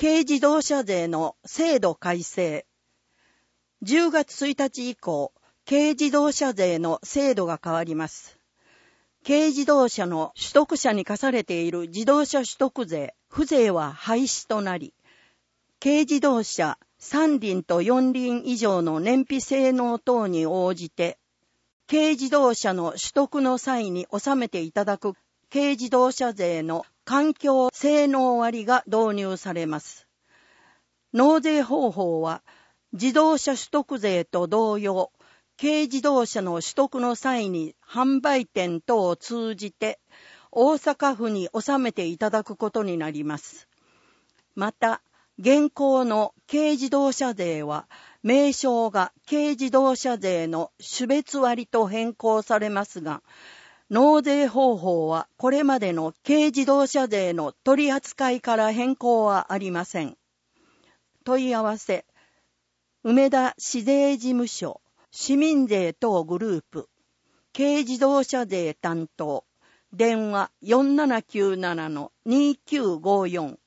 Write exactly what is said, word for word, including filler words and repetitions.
軽自動車税の制度改正。じゅうがつついたち以降、軽自動車税の制度が変わります。軽自動車の取得者に課されている自動車取得税、付税は廃止となり、軽自動車さん輪とよん輪以上の燃費性能等に応じて、軽自動車の取得の際に納めていただく軽自動車税の環境性能割が導入されます。納税方法は、自動車取得税と同様、軽自動車の取得の際に販売店等を通じて大阪府に納めていただくことになります。また、現行の軽自動車税は名称が軽自動車税の種別割と変更されますが、納税方法はこれまでの軽自動車税の取り扱いから変更はありません。問い合わせ、梅田市税事務所市民税等グループ軽自動車税担当電話 よんななきゅうななのにきゅうごよん